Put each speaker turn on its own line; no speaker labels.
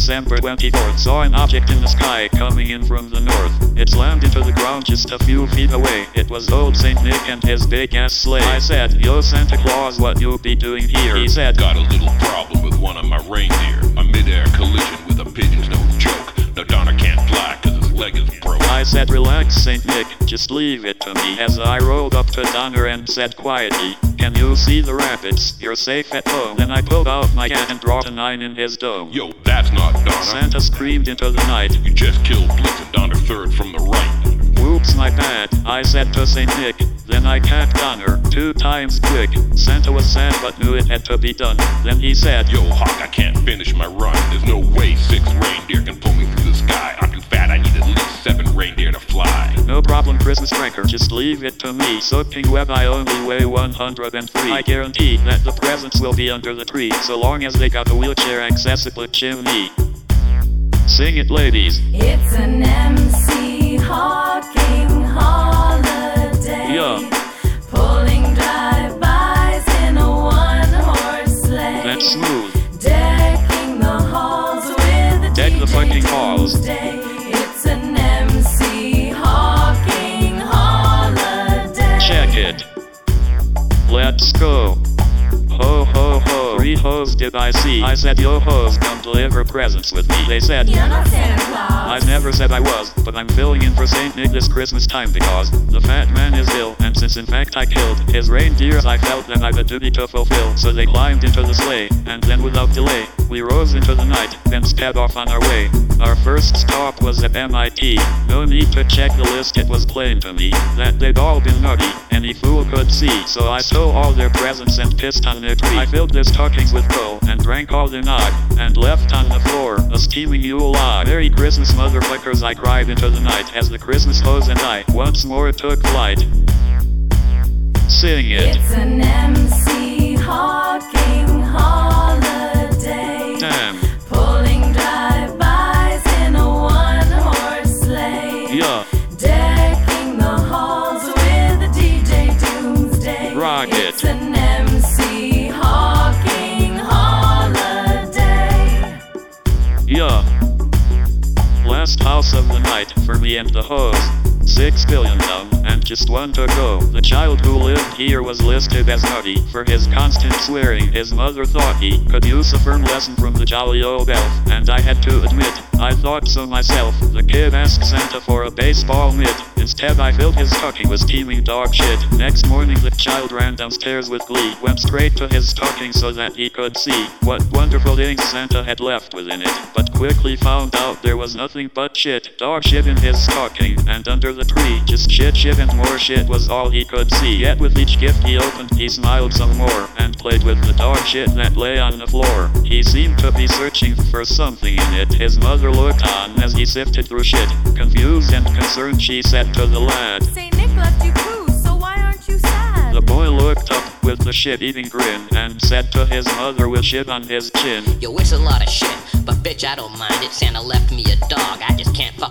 December 24th, saw an object in the sky coming in from the north. It slammed into the ground just a few feet away. It was old Saint Nick and his big-ass sleigh. I said, "Yo, Santa Claus, what you be doing here?" He said,
"Got a little problem with one of my reindeer. A mid-air collision with a pigeon's no joke. Now Donner can't fly cause his leg is broke."
I said, "Relax, Saint Nick, just leave it to me." As I rolled up to Donner and said quietly, "Can you see the rabbits? You're safe at home." Then I pulled out my gun and dropped a 9 in his dome.
"Yo, that's not Donner."
Santa screamed into the night,
"You just killed Blitz and Donner third from the right."
"Whoops, my bad," I said to Saint Nick. Then I capped Donner 2 times quick. Santa was sad but knew it had to be done. Then he said,
"Yo, Hawk, I can't finish my run. There's no way 6 reindeer can pull me through the sky. I'm too fat, I need at least 7 reindeer to fly."
"No problem, Christmas cracker, just leave it to me. Soaking web, I only weigh 103. I guarantee that the presents will be under the tree, so long as they got a wheelchair accessible chimney." Sing it, ladies.
It's an MC Hawking holiday.
Yeah.
Pulling drive-bys in a one-horse sleigh.
That's smooth.
Decking the halls with a
Deck the fucking halls.
Tuesday. It's an MC Hawking holiday.
Check it. Let's go. Ho ho ho. 3 hoes did I see. I said, "Yo hoes, come deliver presents with me." They said,
"You're not Santa Claus."
I never said I was, but I'm filling in for Saint Nick this Christmas time because the fat man is ill, and since in fact I killed his reindeers, I felt that I've a duty to fulfill. So they climbed into the sleigh, and then without delay, we rose into the night, then sped off on our way. Our first stop was at MIT. No need to check the list, it was plain to me that they'd all been naughty, any fool could see. So I stole all their presents and pissed on their tree. I filled their stockings with coal, and drank all their nog, and left on the floor a steaming Yule log. "Merry Christmas, motherfuckers," I cried into the night, as the Christmas hose and I once more took flight. Sing it.
It's an MC Hawking holiday.
Damn.
Pulling drive-bys in a one-horse sleigh.
Yeah.
Decking the halls with a DJ Doomsday.
Rock it.
It's an MC Hawking holiday.
Yeah. Last house of the night for me and the hose. 6 billion down, and just 1 to go. The child who lived here was listed as naughty for his constant swearing. His mother thought he could use a firm lesson from the jolly old elf, and I had to admit, I thought so myself. The kid asked Santa for a baseball mitt. Instead I filled his stocking with steaming dog shit. Next morning the child ran downstairs with glee, went straight to his stocking so that he could see what wonderful things Santa had left within it, but quickly found out there was nothing but shit. Dog shit in his stocking, and under the tree, just shit and more shit was all he could see. Yet with each gift he opened, he smiled some more, and played with the dog shit that lay on the floor. He seemed to be searching for something in it. His mother looked on as he sifted through shit. Confused and concerned, she said to the lad,
"Saint Nick left you clues, so why aren't you sad?"
The boy looked up with a shit-eating grin, and said to his mother with shit on his chin,
"Yo, it's a lot of shit, but bitch, I don't mind it. Santa left me a dog, I just can't fuck